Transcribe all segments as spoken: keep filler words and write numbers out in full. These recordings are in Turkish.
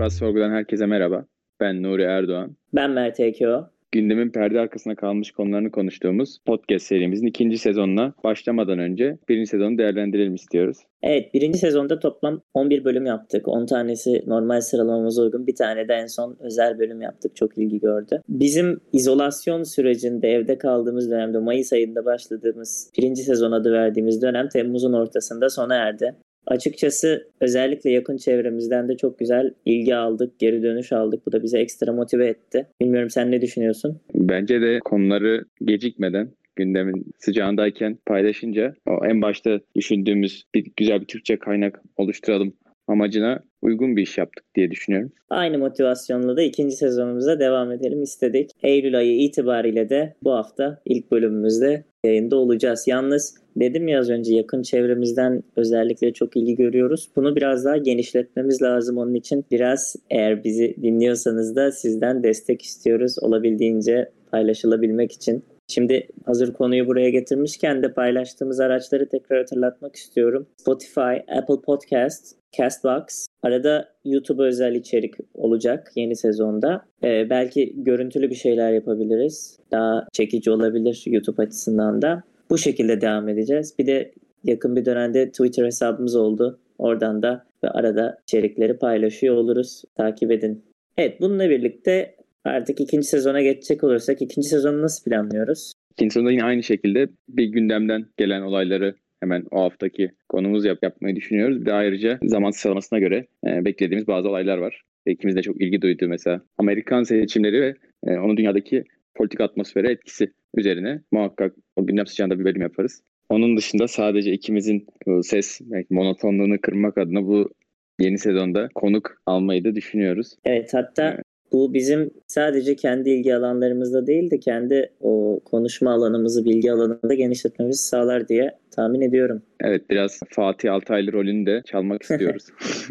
Beyaz Sorgu'dan herkese merhaba. Ben Nuri Erdoğan. Ben Mert Ekeo. Gündemin perde arkasına kalmış konularını konuştuğumuz podcast serimizin ikinci sezonuna başlamadan önce birinci sezonu değerlendirelim istiyoruz. Evet, birinci sezonda toplam on bir bölüm yaptık. on tanesi normal sıralamamıza uygun, bir tane de en son özel bölüm yaptık. Çok ilgi gördü. Bizim izolasyon sürecinde evde kaldığımız dönemde, Mayıs ayında başladığımız birinci sezon adı verdiğimiz dönem Temmuz'un ortasında sona erdi. Açıkçası özellikle yakın çevremizden de çok güzel ilgi aldık, geri dönüş aldık. Bu da bizi ekstra motive etti. Bilmiyorum, sen ne düşünüyorsun? Bence de konuları gecikmeden, gündemin sıcağındayken paylaşınca o en başta düşündüğümüz bir güzel bir Türkçe kaynak oluşturalım amacına uygun bir iş yaptık diye düşünüyorum. Aynı motivasyonla da ikinci sezonumuza devam edelim istedik. Eylül ayı itibariyle de bu hafta ilk bölümümüzde yayında olacağız. Yalnız dedim ya az önce, yakın çevremizden özellikle çok ilgi görüyoruz. Bunu biraz daha genişletmemiz lazım. Onun için biraz, eğer bizi dinliyorsanız da sizden destek istiyoruz, olabildiğince paylaşılabilmek için. Şimdi hazır konuyu buraya getirmişken de paylaştığımız araçları tekrar hatırlatmak istiyorum. Spotify, Apple Podcast, Castbox, arada YouTube özel içerik olacak yeni sezonda. Ee, belki görüntülü bir şeyler yapabiliriz. Daha çekici olabilir YouTube açısından da. Bu şekilde devam edeceğiz. Bir de yakın bir dönemde Twitter hesabımız oldu. Oradan da ve arada içerikleri paylaşıyor oluruz. Takip edin. Evet, bununla birlikte artık ikinci sezona geçecek olursak ikinci sezonu nasıl planlıyoruz? İkinci sezonda yine aynı şekilde bir gündemden gelen olayları hemen o haftaki konumuz yap yapmayı düşünüyoruz. Bir de ayrıca zaman sıralamasına göre e, beklediğimiz bazı olaylar var. İkimiz de çok ilgi duyduğu mesela Amerikan seçimleri ve e, onun dünyadaki politik atmosfere etkisi üzerine muhakkak o gündem sıcağında bir bölüm yaparız. Onun dışında sadece ikimizin ses monotonluğunu kırmak adına bu yeni sezonda konuk almayı da düşünüyoruz. Evet, hatta evet. Bu bizim sadece kendi ilgi alanlarımızda değil de kendi o konuşma alanımızı, bilgi alanında genişletmemizi sağlar diye tahmin ediyorum. Evet, biraz Fatih Altaylı rolünü de çalmak istiyoruz.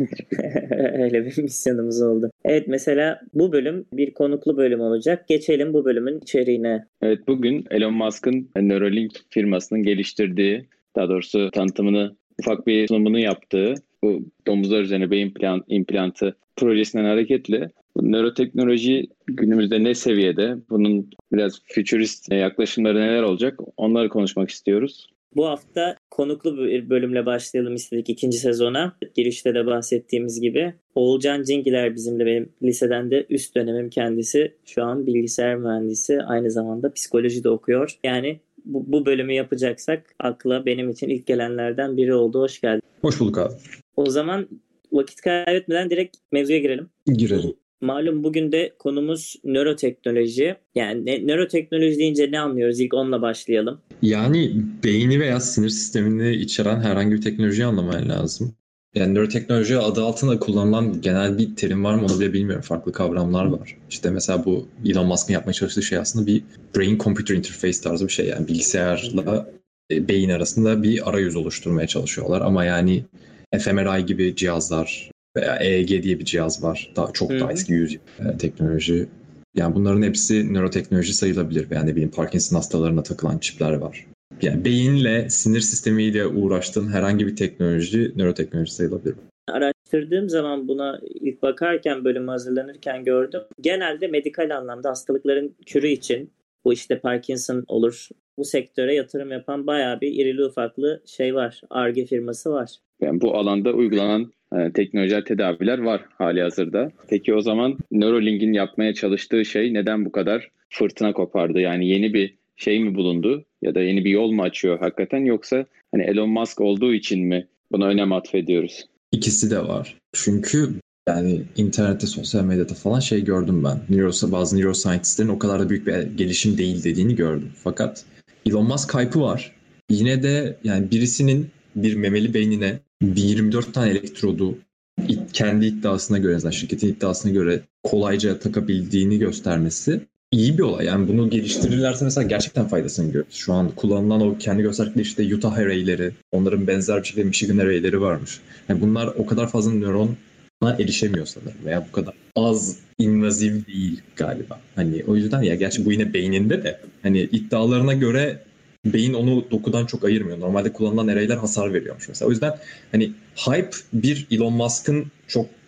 Öyle bir misyonumuz oldu. Evet, mesela bu bölüm bir konuklu bölüm olacak. Geçelim bu bölümün içeriğine. Evet, bugün Elon Musk'ın Neuralink firmasının geliştirdiği, daha doğrusu tanıtımını, ufak bir sunumunu yaptığı bu domuzlar üzerine beyin plan, implantı projesinden hareketle bu nöroteknoloji günümüzde ne seviyede, bunun biraz futurist yaklaşımları neler olacak, onları konuşmak istiyoruz. Bu hafta konuklu bir bölümle başlayalım istedik ikinci sezona. Girişte de bahsettiğimiz gibi Oğulcan Cingiler bizimle, benim liseden de üst dönemim kendisi. Şu an bilgisayar mühendisi, aynı zamanda psikoloji de okuyor. Yani bu, bu bölümü yapacaksak akla benim için ilk gelenlerden biri oldu. Hoş geldin. Hoş bulduk abi. O zaman vakit kaybetmeden direkt mevzuya girelim. Girelim. Malum bugün de konumuz nöroteknoloji. Yani ne, nöroteknoloji deyince ne anlıyoruz? İlk onunla başlayalım. Yani beyni veya sinir sistemini içeren herhangi bir teknolojiyi anlaman lazım. Yani nöroteknoloji adı altında kullanılan genel bir terim var mı onu bile bilmiyorum. Farklı kavramlar var. İşte mesela bu Elon Musk'ın yapmaya çalıştığı şey aslında bir brain-computer interface tarzı bir şey. Yani bilgisayarla beyin arasında bir arayüz oluşturmaya çalışıyorlar. Ama yani F M R I gibi cihazlar veya E E G diye bir cihaz var. Daha çok daha eski yüz e, teknoloji. Yani bunların hepsi nöroteknoloji sayılabilir. Yani ne bileyim, Parkinson hastalarına takılan çipler var. Yani beyinle, sinir sistemiyle uğraştığın herhangi bir teknoloji nöroteknoloji sayılabilir. Araştırdığım zaman, buna ilk bakarken, bölüme hazırlanırken gördüm. Genelde medikal anlamda hastalıkların kürü için, bu işte Parkinson olur, bu sektöre yatırım yapan bayağı bir irili ufaklı şey var. Ar-Ge firması var. Yani bu alanda uygulanan e, teknolojik tedaviler var hali hazırda. Peki o zaman Neuralink'in yapmaya çalıştığı şey neden bu kadar fırtına kopardı? Yani yeni bir şey mi bulundu ya da yeni bir yol mu açıyor hakikaten, yoksa hani Elon Musk olduğu için mi buna önem atfediyoruz? İkisi de var. Çünkü yani internette, sosyal medyada falan şey gördüm ben. Neuro, bazı neuroscientistlerin o kadar da büyük bir gelişim değil dediğini gördüm. Fakat Elon Musk hype'ı var. Yine de yani birisinin bir memeli beynine bir yirmi dört tane elektrodu kendi iddiasına göre, yani şirketin iddiasına göre kolayca takabildiğini göstermesi iyi bir olay. Yani bunu geliştirirlerse mesela gerçekten faydasını görürüz. Şu an kullanılan o kendi gösterdikleri işte Utah array'leri, onların benzer bir şekilde Michigan array'leri varmış. Yani bunlar o kadar fazla nörona erişemiyor sanırım veya bu kadar az invaziv değil galiba. Hani o yüzden ya, gerçi bu yine beyninde de hani iddialarına göre beyin onu dokudan çok ayırmıyor. Normalde kullanılan array'ler hasar veriyormuş mesela. O yüzden hani hype bir Elon Musk'ın çok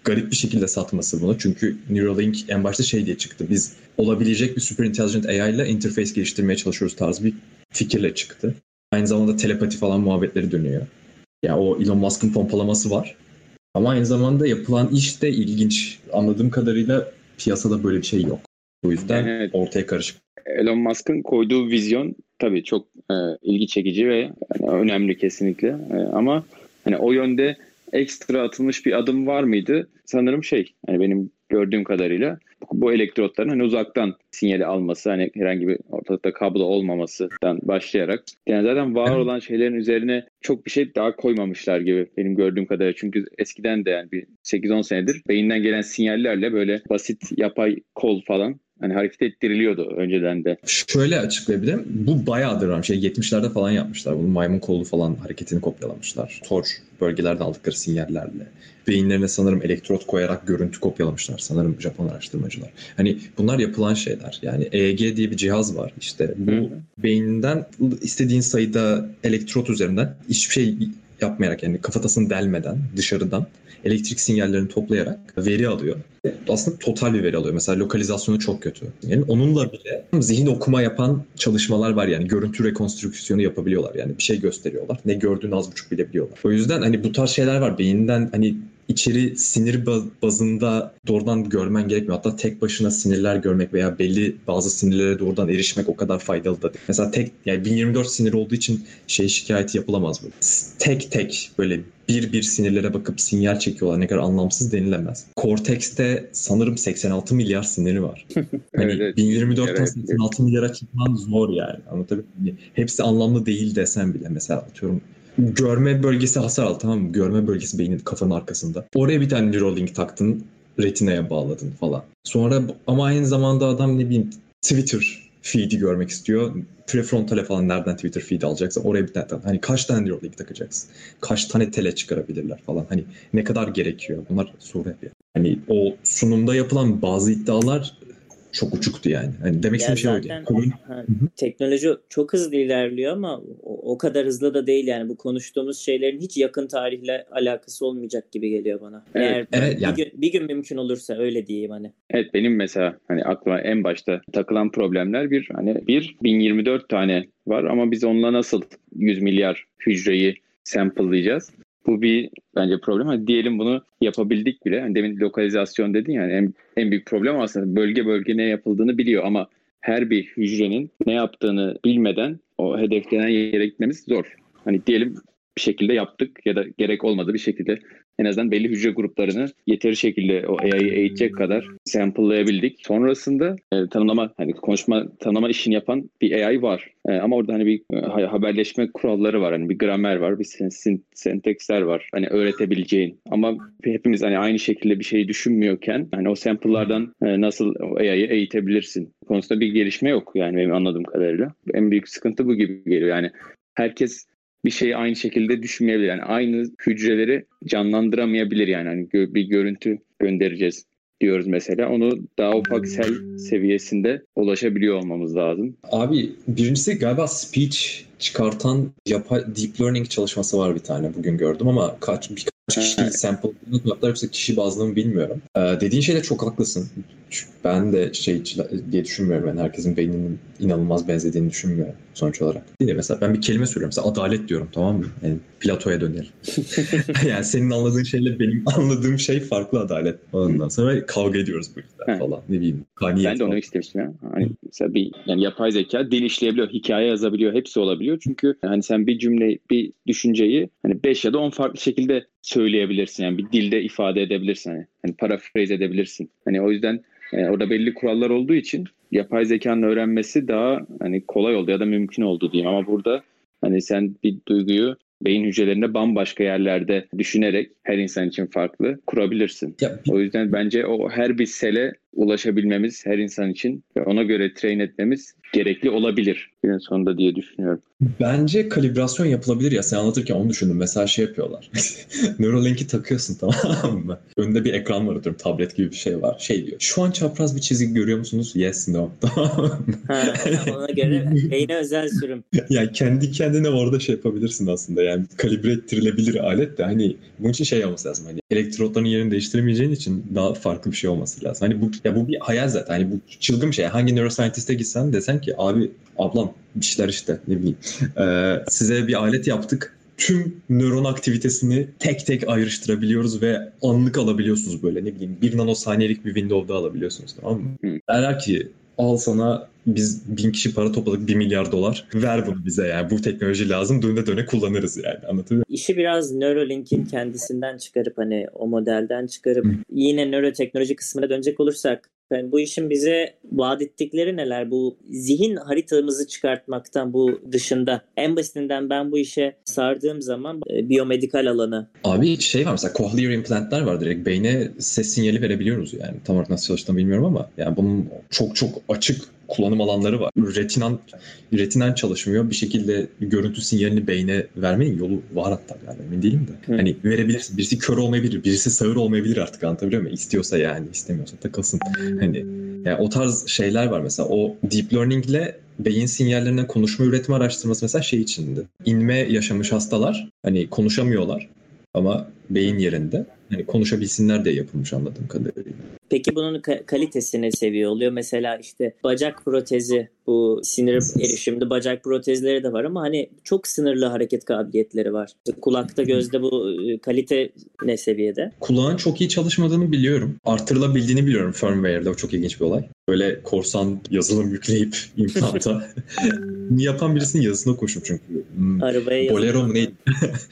garip bir şekilde satması bunu. Çünkü Neuralink en başta şey diye çıktı. Biz olabilecek bir super intelligent A I ile interface geliştirmeye çalışıyoruz tarzı bir fikirle çıktı. Aynı zamanda telepati falan muhabbetleri dönüyor. Ya o Elon Musk'ın pompalaması var. Ama aynı zamanda yapılan iş de ilginç. Anladığım kadarıyla piyasada böyle bir şey yok. O yüzden Evet. ortaya karışık. Elon Musk'ın koyduğu vizyon tabii çok e, ilgi çekici ve yani önemli kesinlikle. E, ama hani o yönde ekstra atılmış bir adım var mıydı? Sanırım şey, hani benim gördüğüm kadarıyla bu elektrotların hani uzaktan sinyali alması, hani herhangi bir ortalıkta kablo olmamasından başlayarak yani zaten var olan şeylerin üzerine çok bir şey daha koymamışlar gibi benim gördüğüm kadarıyla. Çünkü eskiden de yani bir sekiz on senedir beyinden gelen sinyallerle böyle basit yapay kol falan hani hareket ettiriliyordu önceden de. Şöyle açıklayabilirim. Bu bayağıdır var. Şey yetmişlerde falan yapmışlar. Bunun maymun kolu falan hareketini kopyalamışlar. Tor bölgelerde aldıkları sinyallerle. Beyinlerine sanırım elektrot koyarak görüntü kopyalamışlar. Sanırım Japon araştırmacılar. Hani bunlar yapılan şeyler. Yani E E G diye bir cihaz var. İşte bu Hı-hı. beyninden istediğin sayıda elektrot üzerinden hiçbir şey yapmayarak, yani kafatasını delmeden dışarıdan elektrik sinyallerini toplayarak veri alıyor. Aslında total bir veri alıyor. Mesela lokalizasyonu çok kötü. Yani onunla bile zihin okuma yapan çalışmalar var, yani görüntü rekonstrüksiyonu yapabiliyorlar. Yani bir şey gösteriyorlar. Ne gördüğünü az buçuk bilebiliyorlar. O yüzden hani bu tarz şeyler var. Beyinden hani içeri sinir bazında doğrudan görmen gerekmiyor. Hatta tek başına sinirler görmek veya belli bazı sinirlere doğrudan erişmek o kadar faydalı da değil. Mesela tek, yani bin yirmi dört sinir olduğu için şey şikayeti yapılamaz böyle. Tek tek böyle bir bir sinirlere bakıp sinyal çekiyorlar. Ne kadar anlamsız denilemez. Cortex'te sanırım seksen altı milyar siniri var. Hani evet, evet. bin yirmi dörtten evet, seksen altı evet. milyara çıkman zor yani. Anlatabiliyor muyum? Hepsi anlamlı değil desem bile, mesela atıyorum görme bölgesi hasar aldı, tamam mı? Görme bölgesi beynin kafanın arkasında. Oraya bir tane Neuralink taktın, retinaya bağladın falan. Sonra ama aynı zamanda adam ne bileyim Twitter feed'i görmek istiyor. Prefrontale falan nereden Twitter feed alacaksa oraya bir tane. Hani kaç tane Neuralink takacaksın? Kaç tane tele çıkarabilirler falan. Hani ne kadar gerekiyor? Bunlar soru yapıyor. Hani o sunumda yapılan bazı iddialar çok uçuktu yani. Hani demek istediğim şey oydu. Yani. Ha, teknoloji çok hızlı ilerliyor ama o, o kadar hızlı da değil yani. Bu konuştuğumuz şeylerin hiç yakın tarihle alakası olmayacak gibi geliyor bana. Evet, Eğer evet, bir, yani. gün, bir gün mümkün olursa öyle diyeyim hani. Evet, benim mesela hani aklıma en başta takılan problemler bir hani bir bin yirmi dört tane var ama biz onunla nasıl yüz milyar hücreyi sample'layacağız? Bu bir bence problem. Hani diyelim bunu yapabildik bile. Hani demin lokalizasyon dedin yani en, en büyük problem aslında bölge bölge ne yapıldığını biliyor ama her bir hücrenin ne yaptığını bilmeden o hedeflenen yere gitmemiz zor. Hani diyelim bir şekilde yaptık ya da gerek olmadı bir şekilde en azından belli hücre gruplarını yeteri şekilde o A I'yi eğitecek kadar sample'layabildik. Sonrasında e, tanımlama, hani konuşma tanımlama işini yapan bir A I var. E, ama orada hani bir e, haberleşme kuralları var. Hani bir gramer var, bir sen- senteksler var. Hani öğretebileceğin. Ama hepimiz hani aynı şekilde bir şeyi düşünmüyorken hani o sample'lardan e, nasıl o A I'yi eğitebilirsin konusunda bir gelişme yok yani benim anladığım kadarıyla. En büyük sıkıntı bu gibi geliyor. Yani herkes bir şeyi aynı şekilde düşünmeyebilir. Yani aynı hücreleri canlandıramayabilir yani. Hani gö- bir görüntü göndereceğiz diyoruz mesela. Onu daha ufak sel seviyesinde ulaşabiliyor olmamız lazım. Abi birincisi galiba speech çıkartan yapay deep learning çalışması var bir tane, bugün gördüm ama kaç birkaç kişi sample yaptılar, yoksa kişi bazlı mı bilmiyorum. Ee, dediğin şeyde çok haklısın. Ben de şey diye düşünmüyorum. Ben herkesin beyninin inanılmaz benzediğini düşünmüyorum sonuç olarak. Değil mi? Mesela ben bir kelime söylüyorum. Mesela adalet diyorum, tamam mı? Yani Plato'ya dönelim. Yani senin anladığın şeyle benim anladığım şey farklı adalet. Ondan sonra kavga ediyoruz bu yüzden falan. Ne bileyim. Ben de onu istemiştim ya. Hani mesela bir yani yapay zeka dil işleyebiliyor, hikaye yazabiliyor, hepsi olabiliyor. Çünkü hani sen bir cümle, bir düşünceyi hani beş ya da on farklı şekilde söyleyebilirsin. Yani bir dilde ifade edebilirsin. Hani, hani paraphrase edebilirsin. Hani o yüzden e, orada belli kurallar olduğu için yapay zekanın öğrenmesi daha hani kolay oldu ya da mümkün oldu diyeyim. Ama burada hani sen bir duyguyu beyin hücrelerinde bambaşka yerlerde düşünerek her insan için farklı kurabilirsin. Ya, o yüzden bence o her bir sele ulaşabilmemiz her insan için ve ona göre train etmemiz gerekli olabilir günün sonunda diye düşünüyorum. Bence kalibrasyon yapılabilir ya. Sen anlatırken onu düşündüm. Mesela şey yapıyorlar. Neuralink'i takıyorsun, tamam mı? Önünde bir ekran var, diyorum. Tablet gibi bir şey var. Şey diyor. Şu an çapraz bir çizgi görüyor musunuz? Yes, no. Tamam mı? Ha, ona göre beyne özel sürüm. Yani kendi kendine orada şey yapabilirsin aslında. Yani kalibre ettirilebilir alet de hani bunun için şey olması lazım. Hani elektrotların yerini değiştiremeyeceğin için daha farklı bir şey olması lazım. Hani bu ya bu bir hayal zaten. Hani bu çılgın bir şey. Hangi neuroscientist'e gitsen desen ki abi ablam işler işte ne bileyim. Ee, size bir alet yaptık. Tüm nöron aktivitesini tek tek ayrıştırabiliyoruz ve anlık alabiliyorsunuz böyle. Ne bileyim bir nanosaniyelik bir window'da alabiliyorsunuz, tamam mı? Hı. Derler ki al sana biz bin kişi para topladık bir milyar dolar. Ver bunu bize yani. Bu teknoloji lazım. Döne döne kullanırız yani. Anlatabiliyor muyum? İşi biraz Neuralink'in kendisinden çıkarıp hani o modelden çıkarıp Hı. yine nöroteknoloji kısmına dönecek olursak yani bu işin bize vaat ettikleri neler? Bu zihin haritamızı çıkartmaktan bu dışında en basitinden ben bu işe sardığım zaman e, biyomedikal alanı. Abi şey var mesela cochlear implantlar var, direkt beyne ses sinyali verebiliyoruz yani. Tam olarak nasıl çalıştığını bilmiyorum ama yani bunun çok çok açık kullanım alanları var. Retinan, retinen çalışmıyor. Bir şekilde görüntü sinyalini beyne vermenin yolu var hatta yani emin değilim de. Hı. Hani verebilirsin. Birisi kör olmayabilir. Birisi sağır olmayabilir artık, anlatabiliyor muyum? İstiyorsa yani, istemiyorsa takılsın. Hani yani o tarz şeyler var mesela. O deep learning ile beyin sinyallerinden konuşma üretme araştırması mesela şey içinde. İnme yaşamış hastalar hani konuşamıyorlar ama beyin yerinde. Hani konuşabilsinler diye yapılmış anladığım kadarıyla. Peki bunun ka- kalitesini seviyor oluyor. Mesela işte bacak protezi, bu sinir erişimli bacak protezleri de var ama hani çok sınırlı hareket kabiliyetleri var. Kulakta, gözde bu kalite ne seviyede? Kulağın çok iyi çalışmadığını biliyorum. Artırılabildiğini biliyorum firmware'de. O çok ilginç bir olay. Böyle korsan yazılım yükleyip implanta yapan birisinin yazısına koşup çünkü. Arabaya Bolero mu neydi?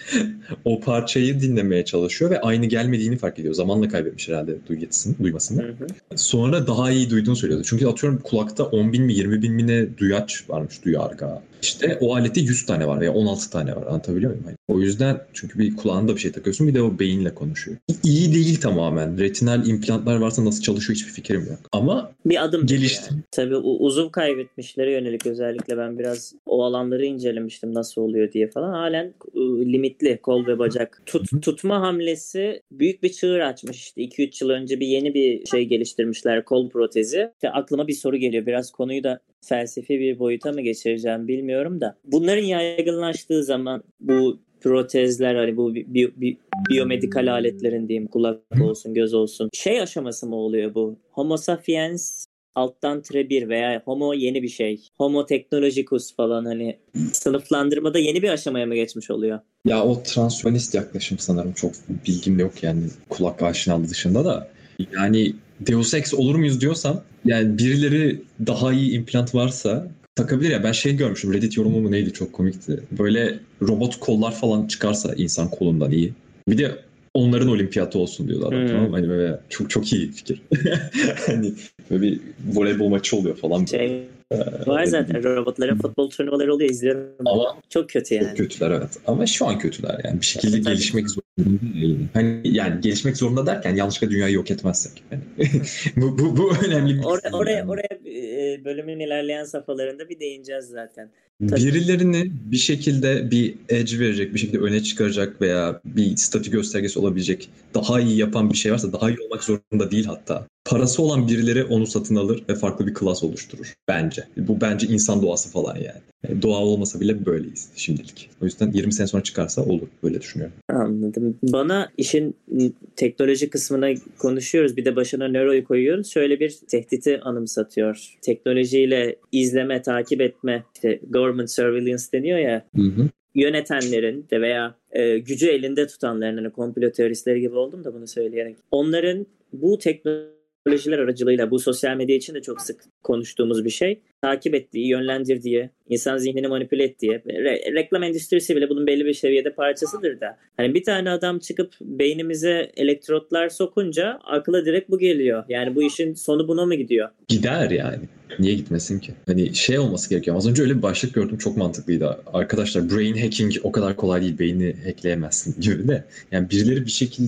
O parçayı dinlemeye çalışıyor ve aynı gelmediğini fark ediyor. Zamanla kaybetmiş herhalde duymasını. duymasını. Hı hı. Sonra daha iyi duyduğunu söylüyordu. Çünkü atıyorum kulakta on bin mi yirmi bin mi ne duyaç varmış, duyarga. İşte o alette yüz tane var veya on altı tane var. Anlatabiliyor muyum? O yüzden çünkü bir kulağında bir şey takıyorsun, bir de o beyinle konuşuyor. İyi değil tamamen. Retinal implantlar varsa nasıl çalışıyor hiçbir fikrim yok. Ama bir adım gelişti. Yani. Tabii uzuv kaybetmişlere yönelik özellikle ben biraz o alanları incelemiştim nasıl oluyor diye falan. Halen limitli kol ve bacak. Tut, tutma hamlesi büyük bir çığır açmış işte. iki üç yıl önce bir yeni bir şey geliştirmişler, kol protezi. İşte aklıma bir soru geliyor. Biraz konuyu da felsefi bir boyuta mı geçireceğim bilmiyorum da. Bunların yaygınlaştığı zaman bu protezler hani bu bi- bi- bi- biyomedikal aletlerin diyeyim, kulak olsun göz olsun şey aşaması mı oluyor bu? Homo sapiens alttan tire bir veya homo yeni bir şey. Homo technologicus falan hani sınıflandırmada yeni bir aşamaya mı geçmiş oluyor? Ya o transhumanist yaklaşım sanırım, çok bilgim yok yani kulak aşinalığı dışında da. Yani Deus Ex olur muyuz diyorsam yani birileri daha iyi implant varsa takabilir ya. Ben şey görmüşüm, Reddit yorumu mu neydi, çok komikti. Böyle robot kollar falan çıkarsa insan kolundan iyi. Bir de onların olimpiyatı olsun diyorlar. Hmm. Tamam mı? Hani böyle çok çok iyi fikir. Hani böyle bir voleybol maçı oluyor falan. Şey, var zaten robotların futbol turnuvaları oluyor, izliyorum. Ama çok kötü yani. Çok kötüler evet. Ama şu an kötüler yani. Bir şekilde evet, gelişmek zorunda değil. Hani yani gelişmek zorunda derken yanlışlıkla dünyayı yok etmezsek. Yani bu, bu, bu önemli bir Or- oraya yani. Oraya bölümün ilerleyen safhalarında bir değineceğiz zaten. Tabii. Birilerini bir şekilde bir edge verecek, bir şekilde öne çıkaracak veya bir statü göstergesi olabilecek daha iyi yapan bir şey varsa, daha iyi olmak zorunda değil hatta. Parası olan birileri onu satın alır ve farklı bir klas oluşturur bence. Bu bence insan doğası falan yani. yani doğa olmasa bile böyleyiz şimdilik. O yüzden yirmi sene sonra çıkarsa olur. Böyle düşünüyorum. Anladım. Bana işin teknoloji kısmına konuşuyoruz. Bir de başına nöroyu koyuyoruz. Şöyle bir tehditi anımsatıyor. Teknolojiyle izleme, takip etme, işte government surveillance deniyor ya. Hı hı. Yönetenlerin de veya e, gücü elinde tutanların, hani komplo teoristleri gibi oldum da bunu söyleyerek. Onların bu teknolojiler aracılığıyla, bu sosyal medya için de çok sık konuştuğumuz bir şey, takip ettiği, yönlendirdiği, insan zihnini manipüle ettiği, re- reklam endüstrisi bile bunun belli bir seviyede parçasıdır da. Hani bir tane adam çıkıp beynimize elektrotlar sokunca akla direkt bu geliyor. Yani bu işin sonu buna mı gidiyor? Gider yani. Niye gitmesin ki? Hani şey olması gerekiyor. Az önce öyle bir başlık gördüm, çok mantıklıydı. Arkadaşlar brain hacking o kadar kolay değil. Beyni hackleyemezsin gibi de. Yani birileri bir şekilde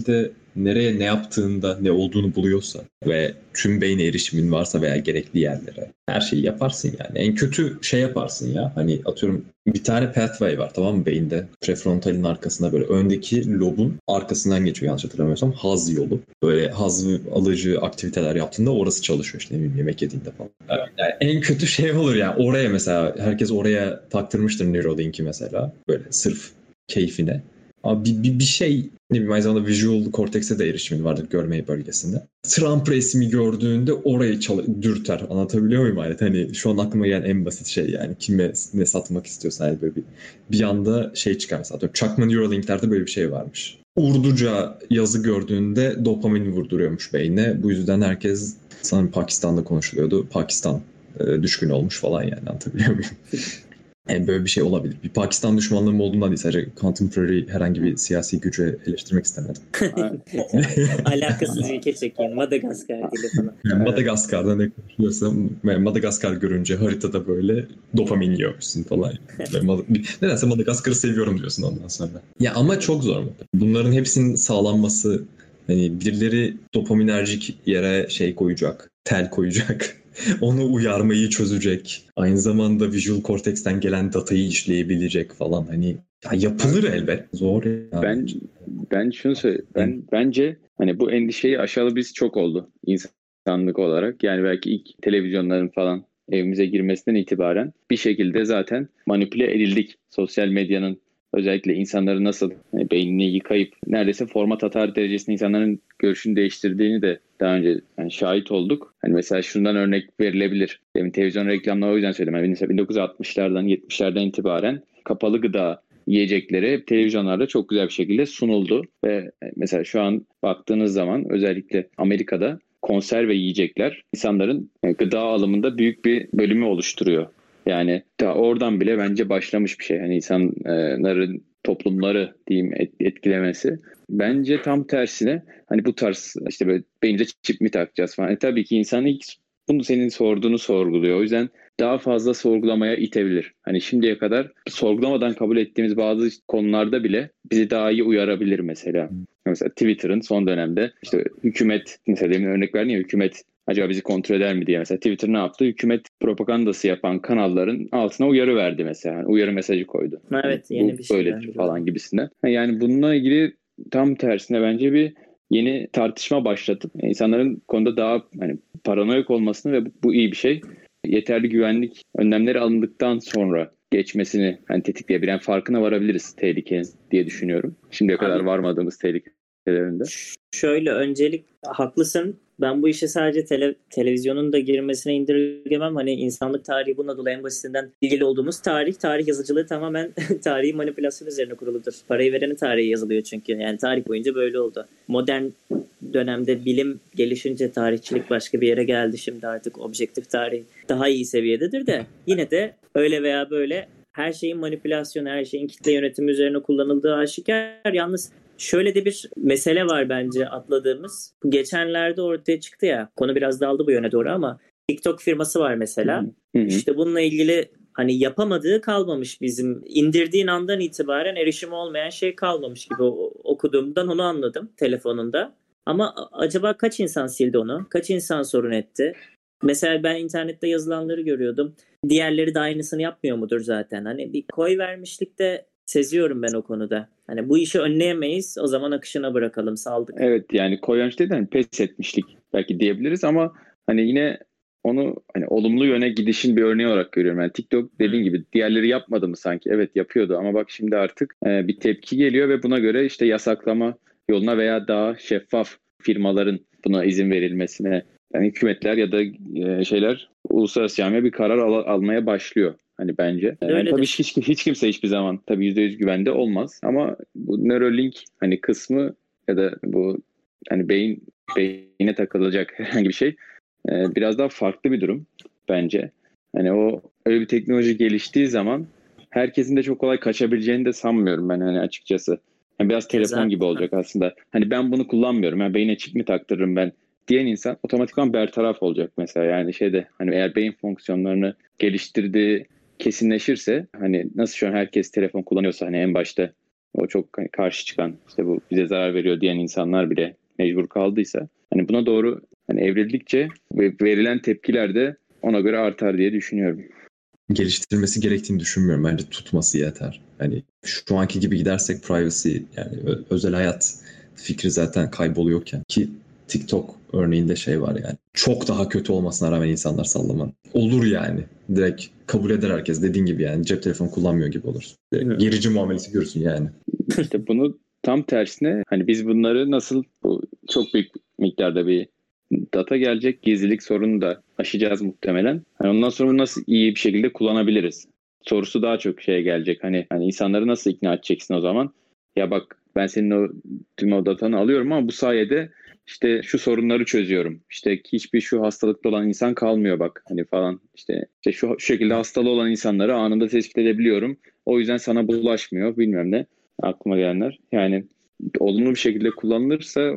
nereye ne yaptığında ne olduğunu buluyorsa ve tüm beyne erişimin varsa veya gerekli yerlere her şeyi yaparsın yani. En kötü şey yaparsın ya. Hani atıyorum bir tane pathway var, tamam mı, beyinde. Prefrontalin arkasında böyle öndeki lobun arkasından geçiyor yanlış hatırlamıyorsam. Haz yolu. Böyle haz alıcı aktiviteler yaptığında orası çalışıyor işte, ne bileyim, yemek yediğinde falan. Yani en kötü şey olur yani, oraya mesela herkes oraya taktırmıştır Neuralink'i mesela. Böyle sırf keyfine. Ama bir, bir, bir şey, ne bileyim, aynı zamanda visual cortex'e de erişimin vardır, görme bölgesinde. Trump resmi gördüğünde orayı çal- dürter. Anlatabiliyor muyum Alet? Hani şu an aklıma gelen en basit şey yani. Kime ne satmak istiyorsan yani, böyle bir, bir anda şey çıkar mesela. Çakma Neuralink'lerde böyle bir şey varmış. Urduca yazı gördüğünde dopamin vurduruyormuş beyne. Bu yüzden herkes, sanırım Pakistan'da konuşuluyordu, Pakistan e, düşkün olmuş falan yani, anlatabiliyor muyum? Yani böyle bir şey olabilir. Bir Pakistan düşmanlığım olduğundan değil, sadece contemporary herhangi bir siyasi gücü eleştirmek istemedim. Alakasız ülke çekeyim. Madagaskar dili falan. Yani Madagaskar'da ne konuşuyorsa, Madagaskar görünce haritada böyle dopamin yiyormuşsun falan. Nedense Madagaskar'ı seviyorum diyorsun ondan sonra. Ya ama çok zor mu? Bunların hepsinin sağlanması, hani birileri dopaminerjik yere şey koyacak, tel koyacak. Onu uyarmayı çözecek. Aynı zamanda visual cortex'ten gelen datayı işleyebilecek falan. Hani ya yapılır elbet. Zor ya. Ben ben şunu söyle ben bence hani bu endişeyi aşalı biz çok oldu insanlık olarak. Yani belki ilk televizyonların falan evimize girmesinden itibaren bir şekilde zaten manipüle edildik. Sosyal medyanın özellikle insanları nasıl hani beynini yıkayıp neredeyse format atar derecesinde insanların görüşünü değiştirdiğini de daha önce yani şahit olduk. Hani mesela şundan örnek verilebilir. Demin televizyon reklamları o yüzden söyledim. Yani bin dokuz yüz altmışlardan yetmişlerden itibaren kapalı gıda yiyecekleri televizyonlarda çok güzel bir şekilde sunuldu. Ve mesela şu an baktığınız zaman özellikle Amerika'da konserve yiyecekler insanların gıda alımında büyük bir bölümü oluşturuyor. Yani daha oradan bile bence başlamış bir şey. Yani insanların toplumları diyeyim etkilemesi. Bence tam tersine hani bu tarz işte böyle beynimize çip mi takacağız falan. E tabii ki insan ilk bunu senin sorduğunu sorguluyor. O yüzden daha fazla sorgulamaya itebilir. Hani şimdiye kadar sorgulamadan kabul ettiğimiz bazı konularda bile bizi daha iyi uyarabilir mesela. Mesela Twitter'ın son dönemde işte hükümet, mesela demin örnek verdin ya, hükümet acaba bizi kontrol eder mi diye, mesela Twitter ne yaptı? Hükümet propagandası yapan kanalların altına uyarı verdi mesela. Yani uyarı mesajı koydu. Evet, yani yeni bu bir şey böyledir falan gibisinden. Yani bununla ilgili tam tersine bence bir yeni tartışma başlatıp insanların konuda daha hani paranoyak olmasını ve bu, bu iyi bir şey. Yeterli güvenlik önlemleri alındıktan sonra geçmesini hani tetikleyebilen farkına varabiliriz tehlikenin diye düşünüyorum. Şimdiye kadar Abi, varmadığımız tehlikelerinde. Şöyle, öncelik haklısın. Ben bu işe sadece tele, televizyonun da girmesine indirgemem. Hani insanlık tarihi bununla dolayı en basitinden ilgili olduğumuz tarih. Tarih yazıcılığı tamamen tarihi manipülasyon üzerine kuruludur. Parayı verenin tarihi yazılıyor çünkü. Yani tarih boyunca böyle oldu. Modern dönemde bilim gelişince tarihçilik başka bir yere geldi. Şimdi artık objektif tarih daha iyi seviyededir de yine de öyle veya böyle her şeyin manipülasyonu, her şeyin kitle yönetimi üzerine kullanıldığı aşikar. Yalnız şöyle de bir mesele var bence atladığımız. Geçenlerde ortaya çıktı ya, konu biraz daldı bu yöne doğru ama TikTok firması var mesela. Hı hı. İşte bununla ilgili hani yapamadığı kalmamış bizim. İndirdiğin andan itibaren erişimi olmayan şey kalmamış gibi okuduğumdan onu anladım telefonunda. Ama acaba kaç insan sildi onu? Kaç insan sorun etti? Mesela ben internette yazılanları görüyordum. Diğerleri de aynısını yapmıyor mudur zaten? Hani bir koy vermişlik de seziyorum ben o konuda. Hani bu işi önleyemeyiz, o zaman akışına bırakalım, saldık. Evet, yani koyunç değil de hani pes etmişlik belki diyebiliriz ama hani yine onu hani olumlu yöne gidişin bir örneği olarak görüyorum. Yani TikTok dediğin gibi diğerleri yapmadı mı sanki? Evet yapıyordu ama bak şimdi artık e, bir tepki geliyor ve buna göre işte yasaklama yoluna veya daha şeffaf firmaların buna izin verilmesine, yani hükümetler ya da e, şeyler uluslararası camiye bir karar al- almaya başlıyor. Hani bence. Yani tabii hiç, hiç kimse hiçbir zaman tabii yüzde yüz güvende olmaz ama bu Neuralink hani kısmı ya da bu hani beyin beyine takılacak herhangi bir şey e, biraz daha farklı bir durum bence. Hani o öyle bir teknoloji geliştiği zaman herkesin de çok kolay kaçabileceğini de sanmıyorum ben hani açıkçası. Yani biraz telefon Zaten. gibi olacak aslında. Hani ben bunu kullanmıyorum. Yani beyine çip mi taktırırım ben diyen insan otomatikman bertaraf olacak mesela. Yani şeyde hani eğer beyin fonksiyonlarını geliştirdiği kesinleşirse, hani nasıl şu an herkes telefon kullanıyorsa hani en başta o çok hani karşı çıkan, işte bu bize zarar veriyor diyen insanlar bile mecbur kaldıysa, hani buna doğru hani evrildikçe verilen tepkiler de ona göre artar diye düşünüyorum. Geliştirilmesi gerektiğini düşünmüyorum. Bence tutması yeter. Hani şu anki gibi gidersek privacy, yani özel hayat fikri zaten kayboluyorken, ki TikTok örneğinde şey var yani. Çok daha kötü olmasına rağmen insanlar sallama. Olur yani. Direkt kabul eder herkes. Dediğin gibi yani cep telefonu kullanmıyor gibi olursun. Gerici muamelesi görürsün yani. İşte bunu tam tersine hani biz bunları nasıl, bu çok büyük miktarda bir data gelecek. Gizlilik sorunu da aşacağız muhtemelen. Hani ondan sonra bunu nasıl iyi bir şekilde kullanabiliriz sorusu daha çok şeye gelecek. Hani, hani insanları nasıl ikna edeceksin o zaman? Ya bak, ben senin o tüm o datanı alıyorum ama bu sayede işte şu sorunları çözüyorum. İşte hiçbir şu hastalıklı olan insan kalmıyor bak hani falan. İşte, işte şu, şu şekilde hastalı olan insanları anında tespit edebiliyorum. O yüzden sana bulaşmıyor bilmem ne. Aklıma gelenler. Yani olumlu bir şekilde kullanılırsa,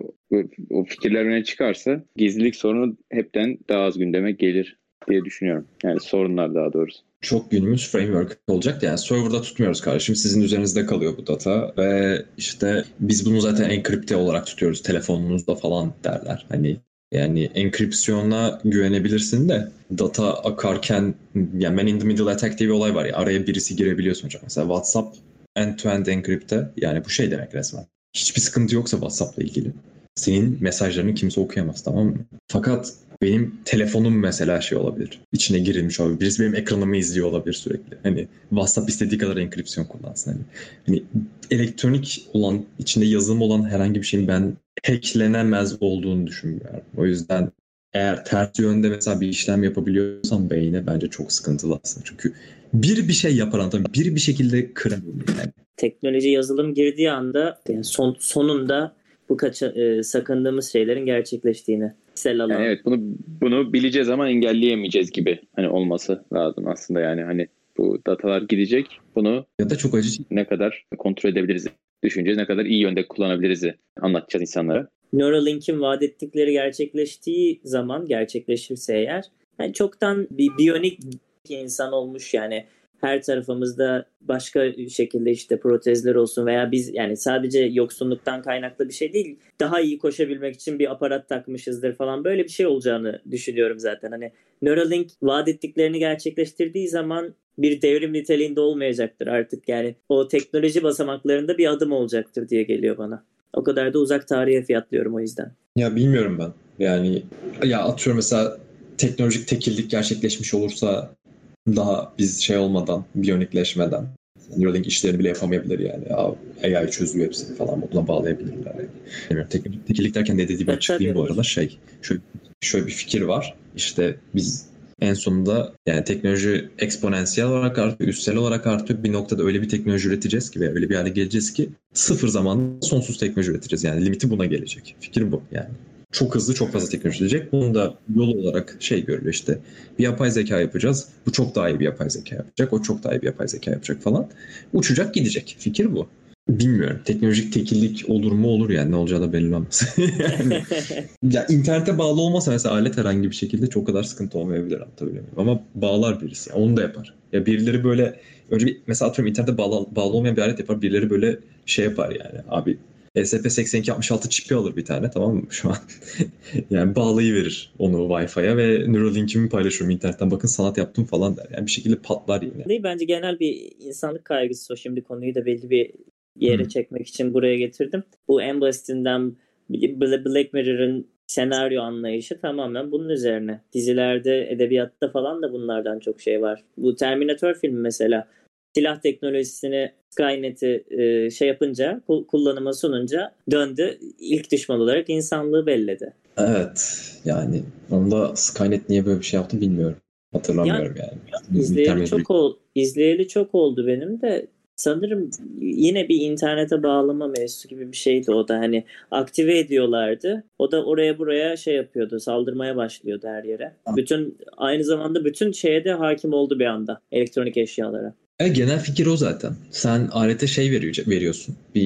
o fikirler öne çıkarsa gizlilik sorunu hepten daha az gündeme gelir diye düşünüyorum. Yani sorunlar daha doğrusu. Çok günümüz framework olacak. Yani serverda tutmuyoruz kardeşim. Sizin üzerinizde kalıyor bu data ve işte biz bunu zaten enkripte olarak tutuyoruz. Telefonunuzda falan derler. Hani yani enkripsiyona güvenebilirsin de data akarken, yani man in the middle attack diye bir olay var ya, araya birisi girebiliyorsun hocam. Mesela WhatsApp end-to-end enkripte, yani bu şey demek resmen. Hiçbir sıkıntı yoksa WhatsApp'la ilgili, senin mesajlarını kimse okuyamaz, tamam mı? Fakat benim telefonum mesela şey olabilir. İçine girilmiş olabilir. Birisi benim ekranımı izliyor olabilir sürekli. Hani WhatsApp istediği kadar enkripsiyon kullansın. Hani, hani elektronik olan, içinde yazılım olan herhangi bir şeyin ben hacklenemez olduğunu düşünmüyorum. O yüzden eğer ters yönde mesela bir işlem yapabiliyorsan beyne, bence çok sıkıntılı aslında. Çünkü bir bir şey yapar adam, bir bir şekilde kıramıyor yani. Teknoloji, yazılım girdiği anda yani son, sonunda bu kaça, e, sakındığımız şeylerin gerçekleştiğini. Yani evet, bunu bunu bileceğiz ama engelleyemeyeceğiz gibi hani olması lazım aslında, yani hani bu datalar gidecek, bunu ya da çok acı ne kadar kontrol edebiliriz düşüneceğiz, ne kadar iyi yönde kullanabiliriz anlatacağız insanlara. Neuralink'in vaat ettikleri gerçekleştiği zaman, gerçekleşirse eğer, yani çoktan bir biyonik insan olmuş, yani her tarafımızda başka şekilde işte protezler olsun veya biz, yani sadece yoksunluktan kaynaklı bir şey değil, daha iyi koşabilmek için bir aparat takmışızdır falan, böyle bir şey olacağını düşünüyorum zaten. Hani Neuralink vaat ettiklerini gerçekleştirdiği zaman bir devrim niteliğinde olmayacaktır artık, yani o teknoloji basamaklarında bir adım olacaktır diye geliyor bana. O kadar da uzak tarihe fiyatlıyorum o yüzden. Ya bilmiyorum ben. Yani ya atıyorum mesela teknolojik tekillik gerçekleşmiş olursa, daha biz şey olmadan, biyonikleşmeden, Neuralink işlerini bile yapamayabilir yani. Ya, A I çözüyor hepsini falan, buna bağlayabilirler. Yani. Bilmiyorum, teknolojik tekillik derken ne dediğimi Evet, açıklayayım tabii. bu arada. Şey, şöyle, şöyle bir fikir var. İşte biz en sonunda, yani teknoloji eksponansiyel olarak artıyor, üstsel olarak artıyor. Bir noktada öyle bir teknoloji üreteceğiz ki ve öyle bir hale geleceğiz ki sıfır zamanda sonsuz teknoloji üreteceğiz. Yani limiti buna gelecek. Fikir bu yani. Çok hızlı, çok fazla teknoloji üretecek. Bunun da yolu olarak şey görülüyor işte. Bir yapay zeka yapacağız. Bu çok daha iyi bir yapay zeka yapacak. O çok daha iyi bir yapay zeka yapacak falan. Uçacak gidecek. Fikir bu. Bilmiyorum. Teknolojik tekillik olur mu, olur yani. Ne olacağı da belli olmaz. Yani, ya internete bağlı olmasa mesela alet, herhangi bir şekilde çok kadar sıkıntı olmayabilir, anlatabiliyor muyum? Ama bağlar birisi. Yani onu da yapar. Ya birileri böyle önce bir, mesela atıyorum internete bağlı, bağlı olmayan bir alet yapar. Birileri böyle şey yapar yani. Abi E S P seksen iki altmış altı çipi alır bir tane, tamam mı şu an? Yani bağlayıverir onu Wi-Fi'ye ve Neuralink'imi paylaşıyorum internetten, bakın sanat yaptım falan der. Yani bir şekilde patlar yine. Değil, bence genel bir insanlık kaygısı o. Şimdi konuyu da belli bir yere hmm. çekmek için buraya getirdim. Bu en basitinden Black Mirror'ın senaryo anlayışı tamamen bunun üzerine. Dizilerde, edebiyatta falan da bunlardan çok şey var. Bu Terminator filmi mesela, silah teknolojisini, Skynet'i e, şey yapınca, kullanıma sununca döndü. İlk düşman olarak insanlığı belledi. Evet, yani onda Skynet niye böyle bir şey yaptı bilmiyorum. Hatırlamıyorum yani. yani. İzleyeli çok, ol, izleyeli çok oldu benim de. Sanırım yine bir internete bağlama mevzusu gibi bir şeydi o da. Hani aktive ediyorlardı. O da oraya buraya şey yapıyordu. Saldırmaya başlıyordu her yere. Bütün, aynı zamanda bütün şeye de hakim oldu bir anda. Elektronik eşyalara. E, genel fikir o zaten. Sen alete şey veriyor, veriyorsun. Bir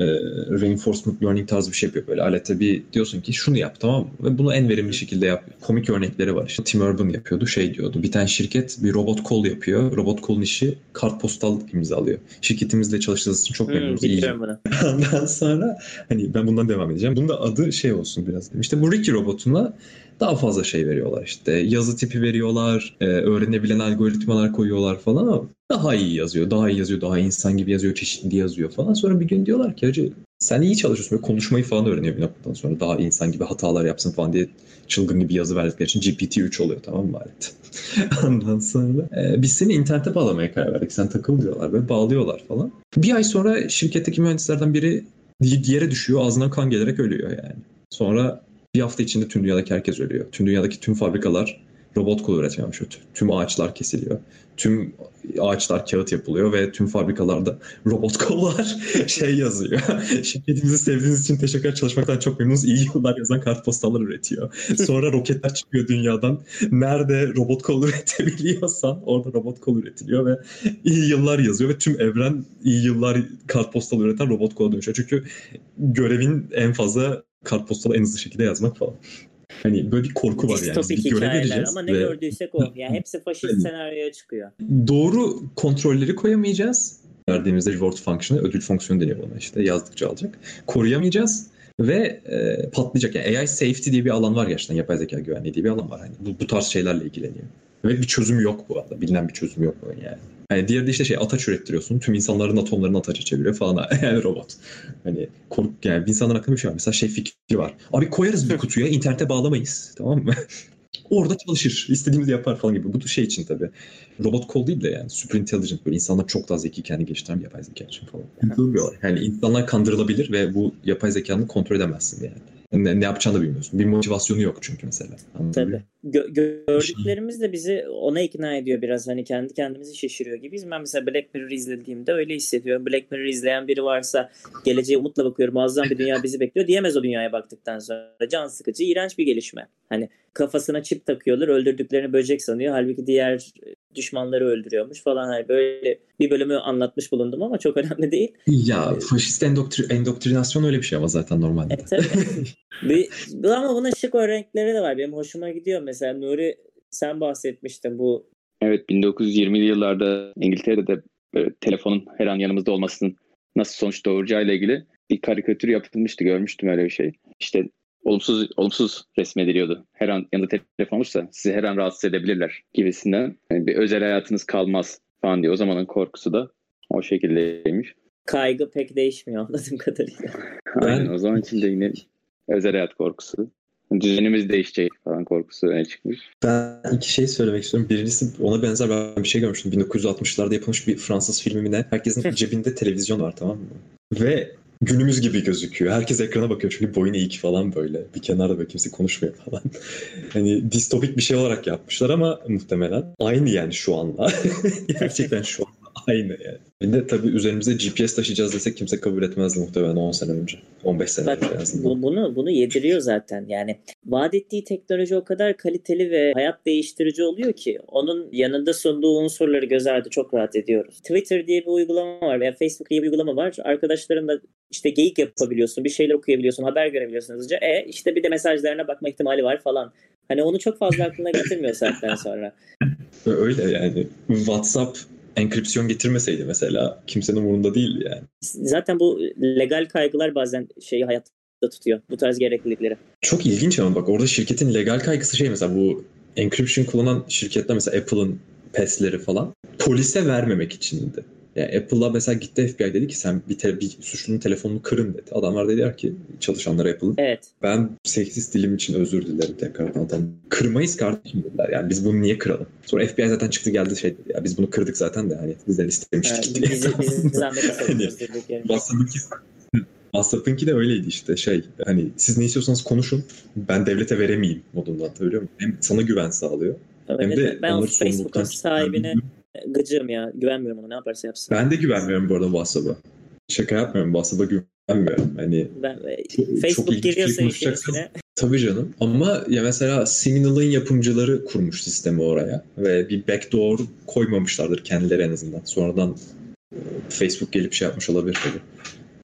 e, reinforcement learning tarzı bir şey yapıyor böyle. Alete bir diyorsun ki şunu yap, tamam mı? Ve bunu en verimli şekilde yap. Komik örnekleri var. İşte Tim Urban yapıyordu, şey diyordu. Bir tane şirket bir robot kol yapıyor. Robot kolun işi kartpostal imzalıyor. Şirketimizle çalıştığınız için çok Hmm, memnunuz. biliyorum bunu. Ondan sonra hani ben bundan devam edeceğim. Bunun da adı şey olsun biraz. İşte bu Ricky robotuna daha fazla şey veriyorlar işte. Yazı tipi veriyorlar, e, öğrenebilen algoritmalar koyuyorlar falan ama daha iyi yazıyor, daha iyi yazıyor, daha insan gibi yazıyor, çeşitli yazıyor falan. Sonra bir gün diyorlar ki hacı sen iyi çalışıyorsun. Böyle konuşmayı falan öğreniyor bir noktadan sonra. Daha insan gibi hatalar yapsın falan diye çılgın gibi yazı verdikleri için G P T üç oluyor, tamam mı alet? Ondan sonra e, biz seni internete bağlamaya karar verdik. Sen takıl diyorlar ve bağlıyorlar falan. Bir ay sonra şirketteki mühendislerden biri yere düşüyor, ağzından kan gelerek ölüyor yani. Sonra bir hafta içinde tüm dünyadaki herkes ölüyor. Tüm dünyadaki tüm fabrikalar robot kol üretmeye başlıyor. Tüm ağaçlar kesiliyor. Tüm ağaçlar kağıt yapılıyor ve tüm fabrikalarda robot kollar şey yazıyor. Şirketimizi sevdiğiniz için teşekkürler, çalışmaktan çok memnunuz. İyi yıllar yazan kartpostallar üretiyor. Sonra roketler çıkıyor dünyadan. Nerede robot kol üretebiliyorsan orada robot kol üretiliyor ve iyi yıllar yazıyor ve tüm evren iyi yıllar kartpostal üreten robot kola dönüşüyor. Çünkü görevin en fazla kartpostalı en hızlı şekilde yazmak falan. Hani böyle bir korku var yani. Distopik Bir görev hikayeler vereceğiz ama ne ve gördüysek o. Yani hepsi faşist senaryoya çıkıyor. doğru kontrolleri koyamayacağız. Verdiğimizde reward function'ı, ödül fonksiyonu deniyor buna işte. Yazdıkça alacak. Koruyamayacağız ve e, patlayacak. Yani A I safety diye bir alan var gerçekten. Yapay zeka güvenliği diye bir alan var. Hani bu, bu tarz şeylerle ilgileniyor. Ve bir çözüm yok bu arada. Bilinen bir çözüm yok bunun yani. Yani diğeri de işte şey, ataç ürettiriyorsun. Tüm insanların atomlarını ataça çeviriyor falan. Yani robot. Hani kork, yani insanların aklında bir şey var. Mesela şey fikri var. Abi koyarız bir kutuya, internete bağlamayız. Tamam mı? Orada çalışır. İstediğimizi yapar falan gibi. Bu şey için tabii. Robot kol değil de yani super intelligent, böyle insanlar çok daha zeki, kendi geliştiren bir yapay zeka için falan. Yapılmıyorlar. Yani insanlar kandırılabilir ve bu yapay zekanı kontrol edemezsin yani. Ne, ne yapacağını da bilmiyorsun. Bir motivasyonu yok çünkü mesela. Tabii. Gö- gördüklerimiz de bizi ona ikna ediyor biraz. Hani kendi kendimizi şaşırıyor gibiyiz. Ben mesela Black Mirror izlediğimde öyle hissediyorum. Black Mirror izleyen biri varsa geleceğe umutla bakıyorum, muazzam bir dünya bizi bekliyor diyemez o dünyaya baktıktan sonra. Can sıkıcı, iğrenç bir gelişme. Hani kafasına çip takıyorlar, öldürdüklerini böcek sanıyor. Halbuki diğer düşmanları öldürüyormuş falan. Hani böyle bir bölümü anlatmış bulundum ama çok önemli değil. Ya faşist endoktri- endoktrinasyon öyle bir şey ama zaten normalde. Evet, tabii. bir, ama bunun şık örnekleri de var. Benim hoşuma gidiyor. Mesela Nuri, sen bahsetmiştin bu. Evet, bin dokuz yüz yirmili yıllarda İngiltere'de de böyle telefonun her an yanımızda olmasının nasıl sonuç doğuracağıyla ilgili bir karikatür yapılmıştı. Görmüştüm öyle bir şey. İşte olumsuz olumsuz resmediliyordu. Her an yanında telefon olursa sizi her an rahatsız edebilirler gibisinden. Yani bir özel hayatınız kalmaz falan diye. O zamanın korkusu da o şekildeymiş. Kaygı pek değişmiyor anladığım kadarıyla. Aynen, o zaman için de yine özel hayat korkusu. Düzenimiz değişecek falan korkusu öne çıkmış. Ben iki şey söylemek istiyorum. Birincisi, ona benzer ben bir şey görmüştüm. bin dokuz yüz altmışlarda yapılmış bir Fransız filmi ne? Herkesin cebinde televizyon var, tamam mı? Ve günümüz gibi gözüküyor. Herkes ekrana bakıyor çünkü boyun eğik falan böyle. Bir kenarda böyle kimse konuşmuyor falan. Hani distopik bir şey olarak yapmışlar ama muhtemelen aynı yani şu anda. Gerçekten şu anda aynı yani. Bir de tabii üzerimize G P S taşıyacağız desek kimse kabul etmezdi muhtemelen on sene önce. on beş sene Bak, önce en azından. bu, bunu, bunu yediriyor zaten. Yani vaat ettiği teknoloji o kadar kaliteli ve hayat değiştirici oluyor ki onun yanında sunduğu unsurları göz ardı çok rahat ediyoruz. Twitter diye bir uygulama var veya Facebook diye bir uygulama var. Arkadaşlarınla işte geyik yapabiliyorsun, bir şeyler okuyabiliyorsun, haber görebiliyorsun hızlıca. E işte bir de mesajlarına bakma ihtimali var falan. Hani onu çok fazla aklına getirmiyor saatten sonra. Öyle yani. WhatsApp enkripsiyon getirmeseydi mesela kimsenin umurunda değil yani. Zaten bu legal kaygılar bazen şeyi hayatta tutuyor. Bu tarz gereklilikleri. Çok ilginç ama bak orada şirketin legal kaygısı şey, mesela bu encryption kullanan şirketler, mesela Apple'ın Pass'leri falan polise vermemek içindi. Yani Apple'a mesela gitti F B I dedi ki sen bir, te- bir suçlunun telefonunu kırın dedi. Adamlar dediler ki çalışanlara Apple'ın. Evet. Ben seksist dilim için özür dilerim tekrardan adam. Kırmayız kardeşim dediler. Yani biz bunu niye kıralım? Sonra F B I zaten çıktı geldi şey dedi. Ya biz bunu kırdık zaten de hani bizden istemiştik. Yani bizi, bizi zahmet asılmışız dedik yani. WhatsApp'ınki, WhatsApp'ınki de öyleydi işte şey. Hani siz ne istiyorsanız konuşun. Ben devlete veremeyeyim modunda, hatırlıyor musun? Hem sana güven sağlıyor. Öyle Hem de ben o onları Facebook'un sorumluluktan sahibine gıcığım ya. Güvenmiyorum ona, ne yaparsa yapsın. Ben de güvenmiyorum bu arada WhatsApp'a. Şaka yapmıyorum. WhatsApp'a güvenmiyorum. Hani Ben, çok, Facebook çok giriyorsa işin içine. Tabii canım. Ama ya mesela Signal'ın yapımcıları kurmuş sistemi oraya. Ve bir backdoor koymamışlardır kendileri en azından. Sonradan Facebook gelip şey yapmış olabilir tabii.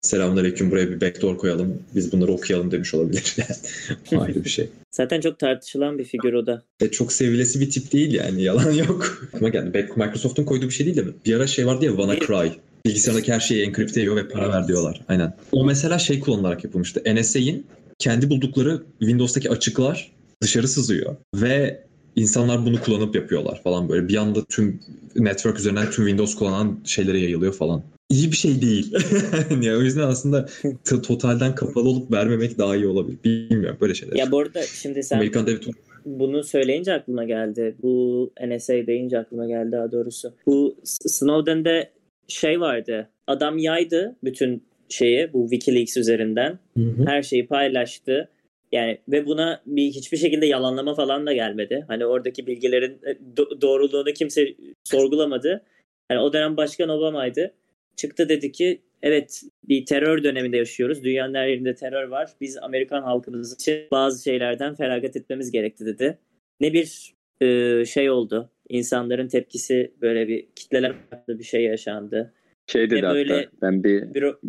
selamünaleyküm buraya bir backdoor koyalım biz bunları okuyalım demiş olabilir. Yani ayrı bir şey. Zaten çok tartışılan bir figür o da. E, çok sevilesi bir tip değil yani yalan yok. Ama yani Microsoft'un koyduğu bir şey değil de bir ara şey vardı ya WannaCry. Bilgisayardaki her şeyi enkripte ediyor ve para ver diyorlar. Aynen. O mesela şey kullanılarak yapılmıştı. N S A'in kendi buldukları Windows'taki açıklar dışarı sızıyor. Ve insanlar bunu kullanıp yapıyorlar falan böyle. Bir anda tüm network üzerinden tüm Windows kullanan şeylere yayılıyor falan. İyi bir şey değil. Yani o yüzden aslında t- totalden kapalı olup vermemek daha iyi olabilir. Bilmiyorum böyle şeyler. Ya bu arada şimdi sen Amerikan devleti bunu söyleyince aklıma geldi. Bu N S A deyince aklıma geldi daha doğrusu. Bu Snowden'de şey vardı. Adam yaydı bütün şeyi bu WikiLeaks üzerinden. Hı hı. Her şeyi paylaştı. Yani ve buna bir hiçbir şekilde yalanlama falan da gelmedi. Hani oradaki bilgilerin do- doğruluğunu kimse sorgulamadı. Yani o dönem Başkan Obama'ydı. Çıktı dedi ki evet bir terör döneminde yaşıyoruz. Dünyanın her yerinde terör var. Biz Amerikan halkımız için bazı şeylerden feragat etmemiz gerekti dedi. Ne bir e, şey oldu. İnsanların tepkisi böyle bir kitleler farklı bir şey yaşandı. Şey dedi Ne hatta böyle ben bir büro...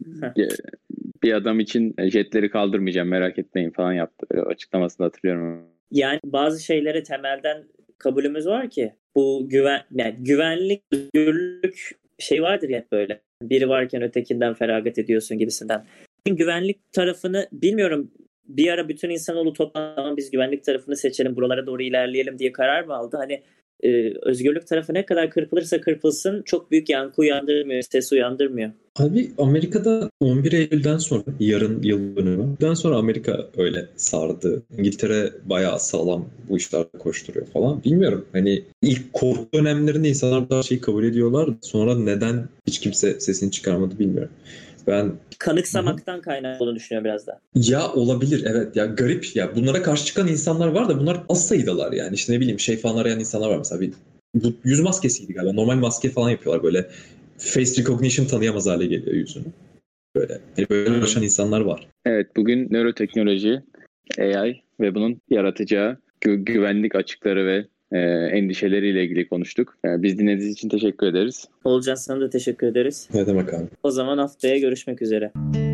bir adam için jetleri kaldırmayacağım merak etmeyin falan yaptı. Böyle açıklamasını hatırlıyorum. Yani bazı şeylere temelden kabulümüz var ki bu güven yani güvenlik, özgürlük şey vardır ya böyle. Biri varken ötekinden feragat ediyorsun gibisinden. Güvenlik tarafını bilmiyorum bir ara bütün insanoğlu toplanalım biz güvenlik tarafını seçelim buralara doğru ilerleyelim diye karar mı aldı? Hani e, özgürlük tarafı ne kadar kırpılırsa kırpılsın çok büyük yankı uyandırmıyor, ses uyandırmıyor. Abi Amerika'da on bir Eylül'den sonra yarın yıl dönümünden sonra Amerika öyle sardı. İngiltere bayağı sağlam bu işlerde koşturuyor falan. Bilmiyorum hani ilk korku dönemlerinde insanlar daha şeyi kabul ediyorlar. Sonra neden hiç kimse sesini çıkarmadı bilmiyorum. Ben kanıksamaktan kaynaklı olduğunu düşünüyorum biraz da. Ya olabilir evet ya garip ya bunlara karşı çıkan insanlar var da bunlar az sayıdalar yani işte ne bileyim şey falan arayan insanlar var mesela bir bu yüz maskesiydi galiba normal maske falan yapıyorlar böyle face recognition tanıyamaz hale geliyor yüzünü böyle hani böyle uğraşan insanlar var. Evet bugün nöroteknoloji, A I ve bunun yaratacağı gü- güvenlik açıkları ve e, endişeleriyle ilgili konuştuk. E, biz dinlediğiniz için teşekkür ederiz. Olcan sana da teşekkür ederiz. Ne demek abi? O zaman haftaya görüşmek üzere.